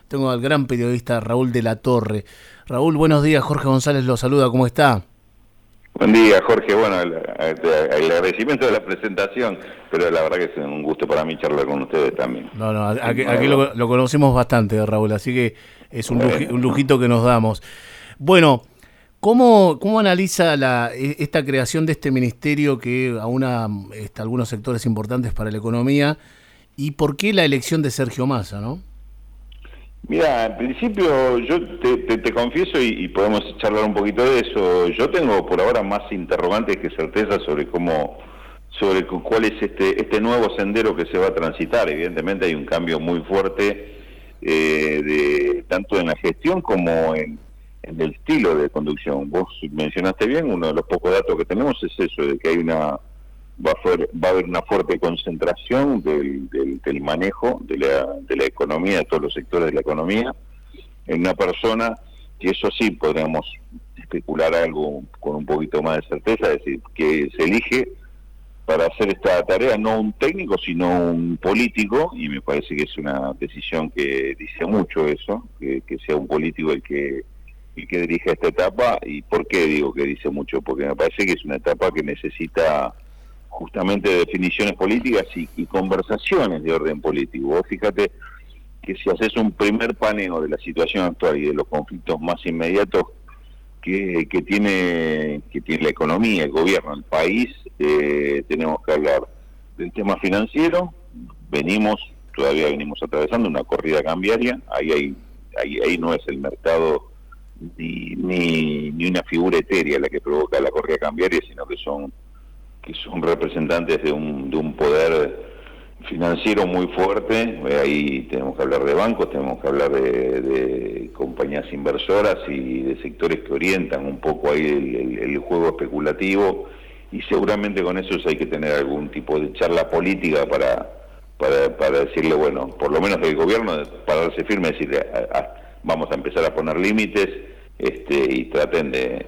Tengo al gran periodista Raúl de la Torre. Raúl, buenos días. Jorge González lo saluda. ¿Cómo está? Buen día, Jorge. Bueno, el agradecimiento de la presentación, pero la verdad que es un gusto para mí charlar con ustedes también. Aquí lo conocemos bastante, Raúl, así que es un lujito que nos damos. Bueno, ¿cómo analiza esta creación de este ministerio que aúna algunos sectores importantes para la economía y por qué la elección de Sergio Massa, no? Mira, en principio yo te confieso y podemos charlar un poquito de eso. Yo tengo por ahora más interrogantes que certezas sobre cuál es este nuevo sendero que se va a transitar. Evidentemente hay un cambio muy fuerte tanto en la gestión como en el estilo de conducción. Vos mencionaste bien, uno de los pocos datos que tenemos es eso, de que va a haber una fuerte concentración del manejo de la economía, de todos los sectores de la economía, en una persona que eso sí podríamos especular algo con un poquito más de certeza, es decir, que se elige para hacer esta tarea no un técnico, sino un político, y me parece que es una decisión que dice mucho eso, que sea un político el que dirija esta etapa. ¿Y por qué digo que dice mucho? Porque me parece que es una etapa que necesita justamente definiciones políticas y conversaciones de orden político. Vos fíjate que si haces un primer paneo de la situación actual y de los conflictos más inmediatos que tiene la economía, el gobierno, el país, tenemos que hablar del tema financiero. Todavía venimos atravesando una corrida cambiaria. Ahí no es el mercado ni una figura etérea la que provoca la corrida cambiaria, sino que son representantes de un poder financiero muy fuerte. Ahí tenemos que hablar de bancos, tenemos que hablar de compañías inversoras y de sectores que orientan un poco ahí el juego especulativo, y seguramente con esos hay que tener algún tipo de charla política para decirle, bueno, por lo menos del gobierno, pararse firme y decirle, vamos a empezar a poner límites, y traten de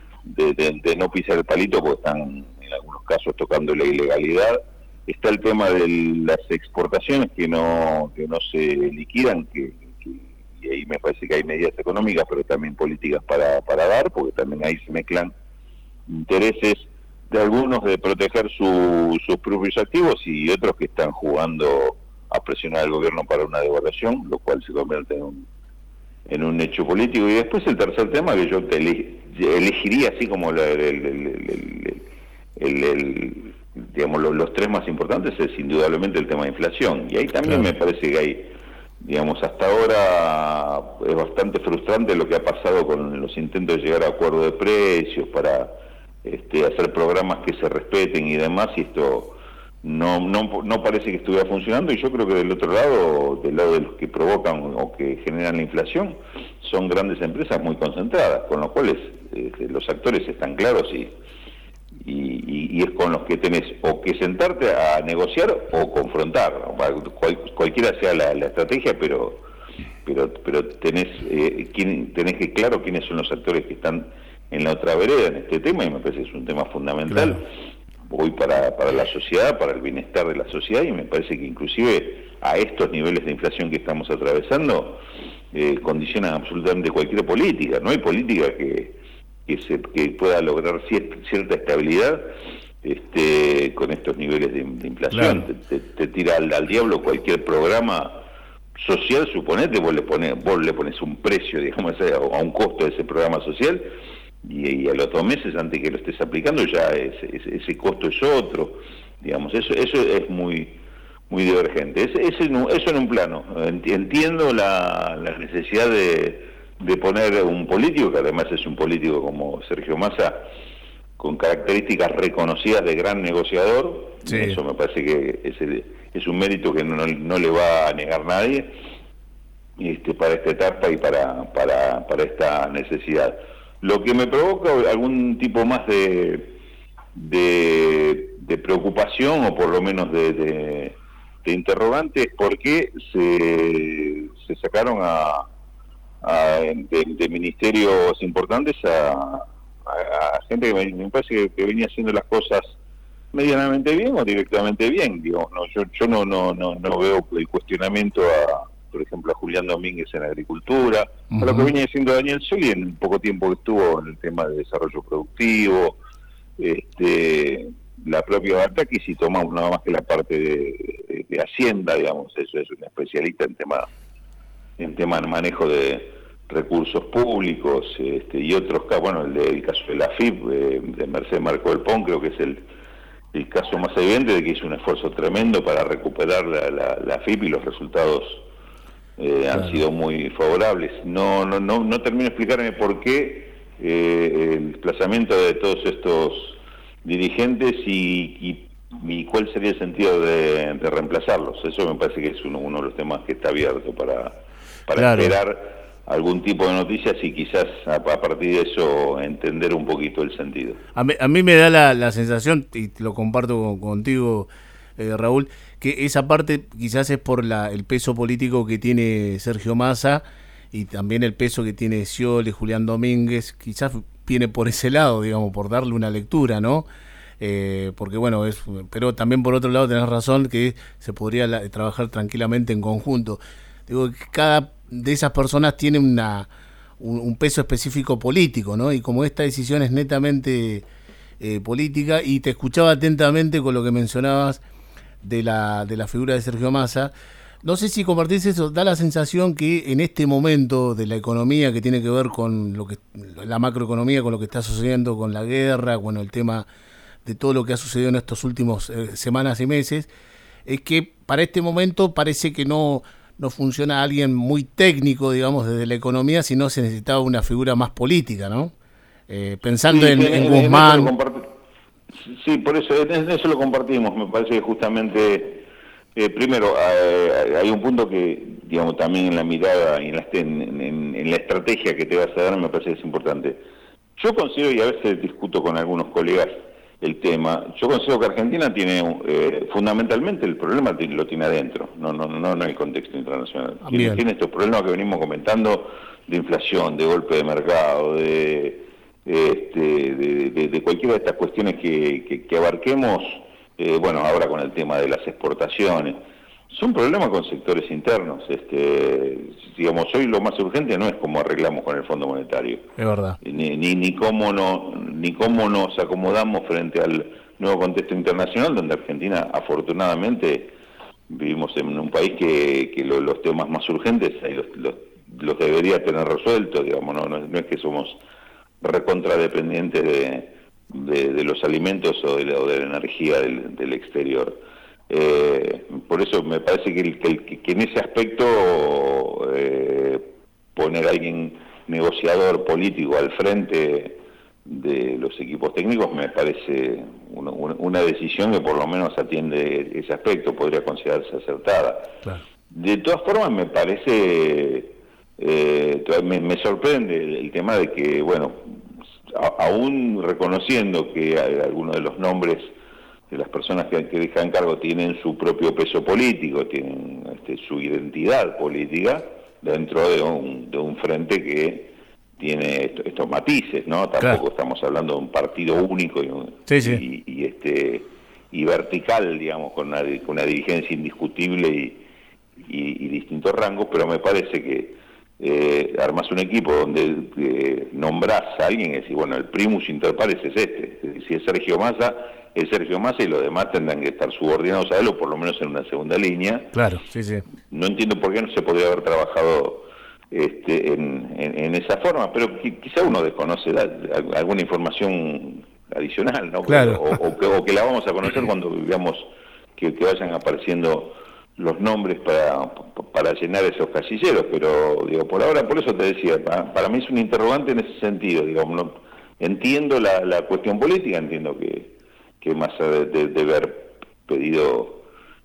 no pisar el palito, porque están en algunos casos tocando la ilegalidad. Está el tema de las exportaciones que no se liquidan, y ahí me parece que hay medidas económicas, pero también políticas para dar, porque también ahí se mezclan intereses de algunos de proteger sus propios activos y otros que están jugando a presionar al gobierno para una devaluación, lo cual se convierte en un hecho político. Y después el tercer tema que yo elegiría, así como digamos, los tres más importantes, es indudablemente el tema de inflación. Y ahí también me parece que hay, digamos, hasta ahora es bastante frustrante lo que ha pasado con los intentos de llegar a acuerdo de precios para hacer programas que se respeten y demás, y esto no parece que estuviera funcionando. Y yo creo que del otro lado, del lado de los que provocan o que generan la inflación, son grandes empresas muy concentradas, con lo cual los actores están claros y es con los que tenés o que sentarte a negociar o confrontar, cualquiera sea la estrategia, pero tenés que claro quiénes son los actores que están en la otra vereda en este tema, y me parece que es un tema fundamental hoy para la sociedad, para el bienestar de la sociedad, y me parece que inclusive a estos niveles de inflación que estamos atravesando condicionan absolutamente cualquier política. No hay política que pueda lograr cierta estabilidad con estos niveles de inflación. Te tira al diablo cualquier programa social. Suponete, vos le pones un precio, digamos, a un costo de ese programa social, y a los 2 meses antes que lo estés aplicando ya ese costo es otro, digamos. Eso es muy muy divergente. Eso en un plano. Entiendo la necesidad de poner un político, que además es un político como Sergio Massa, con características reconocidas de gran negociador. Sí. Eso me parece que es un mérito que no le va a negar nadie para esta etapa y para esta necesidad. Lo que me provoca algún tipo más de preocupación, o por lo menos de interrogante, es por qué se sacaron de ministerios importantes a gente que me parece que venía haciendo las cosas medianamente bien o directamente bien. Digo, yo no veo el cuestionamiento por ejemplo, a Julián Domínguez en agricultura, Uh-huh. a lo que venía diciendo Daniel Scioli en el poco tiempo que estuvo en el tema de desarrollo productivo, la propia Bartaki, si tomamos nada más que la parte de Hacienda, digamos, eso es un especialista en tema de manejo de recursos públicos, y otros casos, bueno, el caso de la FIP, de Mercedes Marco del Pon, creo que es el caso más evidente de que hizo un esfuerzo tremendo para recuperar la FIP y los resultados han sido muy favorables. No termino de explicarme por qué el desplazamiento de todos estos dirigentes y cuál sería el sentido de reemplazarlos. Eso me parece que es uno de los temas que está abierto para claro, esperar algún tipo de noticias y quizás a partir de eso entender un poquito el sentido. A mí me da la sensación, y lo comparto contigo, Raúl, que esa parte quizás es por el peso político que tiene Sergio Massa y también el peso que tiene Scioli, Julián Domínguez, quizás viene por ese lado, digamos, por darle una lectura, ¿no? Porque bueno, pero también por otro lado tenés razón que se podría trabajar tranquilamente en conjunto. Digo, que cada de esas personas tiene un peso específico político, ¿no? Y como esta decisión es netamente política, y te escuchaba atentamente con lo que mencionabas de la figura de Sergio Massa, no sé si compartís eso, da la sensación que en este momento de la economía que tiene que ver con la macroeconomía, con lo que está sucediendo con la guerra, con el tema de todo lo que ha sucedido en estos últimos semanas y meses, es que para este momento parece que no funciona alguien muy técnico, digamos, desde la economía, sino se necesitaba una figura más política, ¿no? Pensando en Guzmán. Sí, por eso, en eso lo compartimos. Me parece que justamente, primero, hay un punto que, digamos, también en la mirada y en la estrategia que te vas a dar, me parece que es importante. Yo considero, y a veces discuto con algunos colegas el tema, yo considero que Argentina tiene, fundamentalmente el problema lo tiene adentro, no en el contexto internacional. Tiene estos problemas que venimos comentando de inflación, de golpe de mercado, de cualquiera de estas cuestiones que abarquemos, bueno, ahora con el tema de las exportaciones. Son problemas con sectores internos. Digamos, hoy lo más urgente no es cómo arreglamos con el Fondo Monetario. Es verdad. Ni cómo nos acomodamos frente al nuevo contexto internacional, donde Argentina, afortunadamente, vivimos en un país que los temas más urgentes los debería tener resueltos. Digamos, no es que somos recontradependientes de los alimentos o de la energía del exterior. Por eso me parece que en ese aspecto poner a alguien negociador político al frente de los equipos técnicos me parece una decisión que por lo menos atiende ese aspecto, podría considerarse acertada. Claro. De todas formas me parece, me sorprende el tema de que, bueno, aún reconociendo que algunos de los nombres de las personas que dejan cargo tienen su propio peso político, tienen su identidad política dentro de un frente que tiene estos matices, ¿no? Tampoco claro, estamos hablando de un partido único y vertical, digamos, con una dirigencia indiscutible y distintos rangos, pero me parece que armas un equipo donde nombrás a alguien y decís, bueno, el primus inter pares es si es Sergio Massa, es Sergio Massa y los demás tendrán que estar subordinados a él o por lo menos en una segunda línea. Claro, sí, sí. No entiendo por qué no se podría haber trabajado en esa forma, pero quizá uno desconoce alguna información adicional, ¿no? Claro. O que la vamos a conocer cuando veamos que vayan apareciendo los nombres para llenar esos casilleros, pero digo, por ahora, por eso te decía, para mí es un interrogante en ese sentido, digamos, no, entiendo la cuestión política, entiendo que más de haber pedido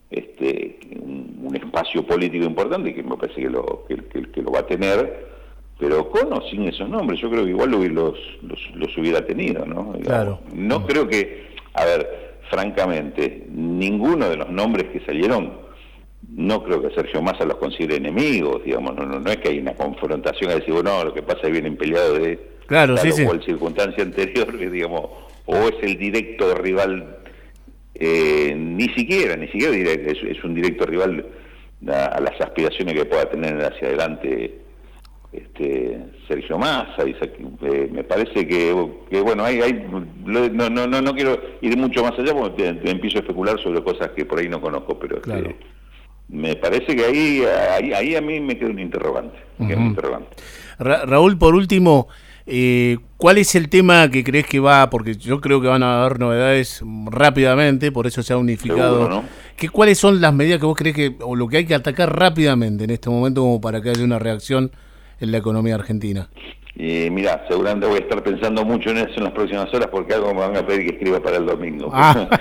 un espacio político importante, que me parece que lo va a tener, pero con o sin esos nombres, yo creo que igual los hubiera tenido, ¿no? Claro. No creo que, a ver, francamente, ninguno de los nombres que salieron, no creo que Sergio Massa los considere enemigos, digamos, no es que hay una confrontación a decir, bueno, lo que pasa es que vienen peleados de claro, tal sí, o cual circunstancia anterior, que, digamos, o es el directo rival, ni siquiera directo, es un directo rival a las aspiraciones que pueda tener hacia adelante Sergio Massa. Me parece que bueno, no quiero ir mucho más allá porque empiezo a especular sobre cosas que por ahí no conozco, pero claro. Me parece que ahí a mí me queda un interrogante. Raúl, por último, ¿cuál es el tema que crees que va? Porque yo creo que van a haber novedades rápidamente, por eso se ha unificado. Seguro, ¿no? ¿Cuáles son las medidas que vos crees que, o lo que hay que atacar rápidamente en este momento como para que haya una reacción en la economía argentina? Mirá, seguramente voy a estar pensando mucho en eso en las próximas horas porque algo me van a pedir que escriba para el domingo.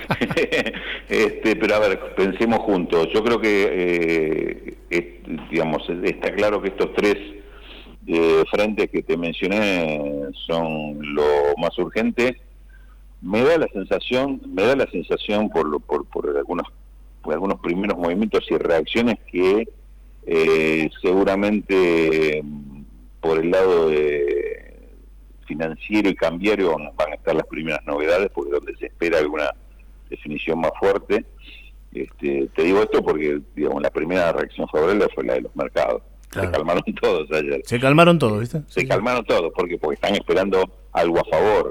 Pero a ver, pensemos juntos. Yo creo que, digamos, está claro que estos tres frentes que te mencioné son lo más urgente. Me da la sensación por algunos primeros movimientos y reacciones que seguramente por el lado financiero y cambiario van a estar las primeras novedades, porque donde se espera alguna definición más fuerte. Te digo esto porque, digamos, la primera reacción favorable fue la de los mercados. Claro. Se calmaron todos ayer. Se calmaron todos, ¿viste? Se calmaron todos, porque están esperando algo a favor.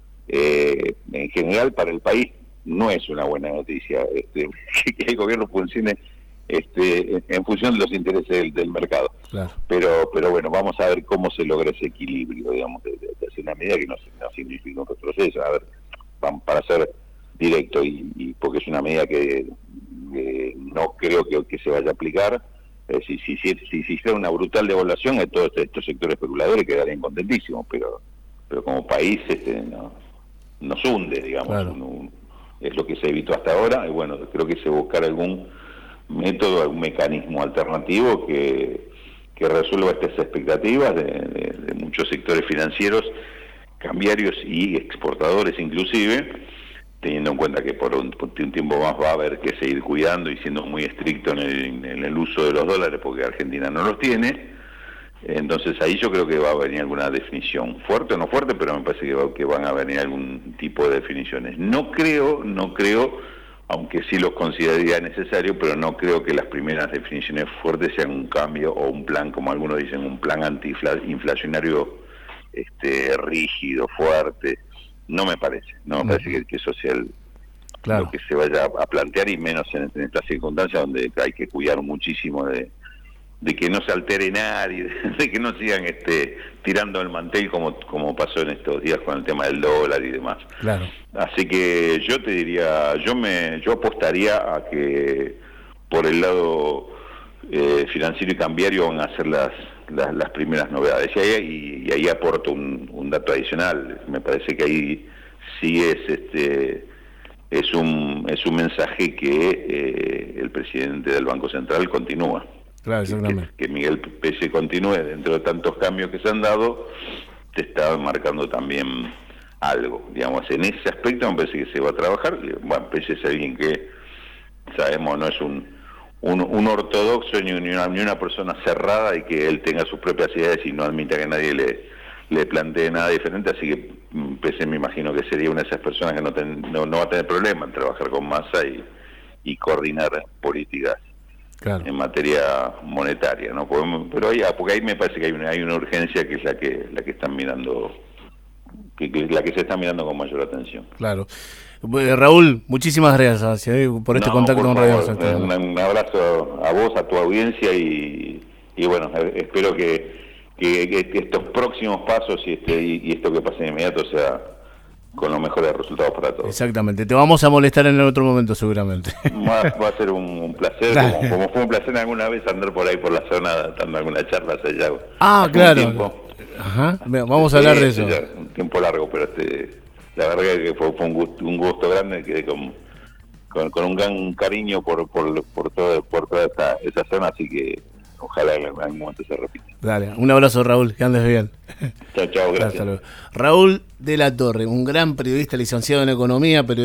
En general, para el país no es una buena noticia que el gobierno funcione en función de los intereses del mercado. Claro. Pero bueno, vamos a ver cómo se logra ese equilibrio, digamos, de hacer una medida que no significa un retroceso. A ver, para ser directo, y porque es una medida que no creo que se vaya a aplicar. Si hiciera una brutal devaluación, todos estos sectores especuladores quedarían contentísimos, pero como país nos hunde, digamos. Claro. Es lo que se evitó hasta ahora, y bueno, creo que se buscará algún método, algún mecanismo alternativo que resuelva estas expectativas de muchos sectores financieros, cambiarios y exportadores inclusive, teniendo en cuenta que por un tiempo más va a haber que seguir cuidando y siendo muy estricto en el uso de los dólares, porque Argentina no los tiene. Entonces ahí yo creo que va a venir alguna definición, fuerte o no fuerte, pero me parece que van a venir algún tipo de definiciones. No creo, aunque sí los consideraría necesario, pero no creo que las primeras definiciones fuertes sean un cambio o un plan, como algunos dicen, un plan antiinflacionario rígido, fuerte. No me parece que eso sea lo que se vaya a plantear, y menos en estas circunstancias donde hay que cuidar muchísimo de que no se altere nadie, de que no sigan tirando el mantel como pasó en estos días con el tema del dólar y demás. Claro. Así que yo te diría, yo apostaría a que por el lado financiero y cambiario van a ser las primeras novedades. Y ahí aporto un dato adicional. Me parece que ahí sí es un mensaje que el presidente del Banco Central continúa. Claro, que Miguel Pese continúe dentro de tantos cambios que se han dado, te está marcando también algo. Digamos, en ese aspecto me parece que se va a trabajar. Bueno, Pese es alguien que sabemos no es un ortodoxo ni una persona cerrada, y que él tenga sus propias ideas y no admita que nadie le plantee nada diferente, así que Pese me imagino que sería una de esas personas que no va a tener problema en trabajar con Massa y coordinar políticas. Claro. En materia monetaria, ¿no? Pero porque ahí me parece que hay una urgencia que es la que están mirando, que la que se está mirando con mayor atención. Claro. Raúl, muchísimas gracias por este contacto con Radio Central. Un abrazo a vos, a tu audiencia, y bueno, espero que estos próximos pasos y esto que pase de inmediato sea con los mejores resultados para todos. Exactamente, te vamos a molestar en el otro momento seguramente. Va a ser un placer, como fue un placer alguna vez andar por ahí por la zona dando alguna charla hace ya. Claro. Ajá. Vamos a hablar de eso. Un tiempo largo, pero la verdad que fue un gusto grande, quedé con un gran cariño por toda esa zona, así que ojalá en algún momento se repita. Dale, un abrazo, Raúl, que andes bien. Chao, gracias. Raúl de la Torre, un gran periodista, licenciado en Economía, periodista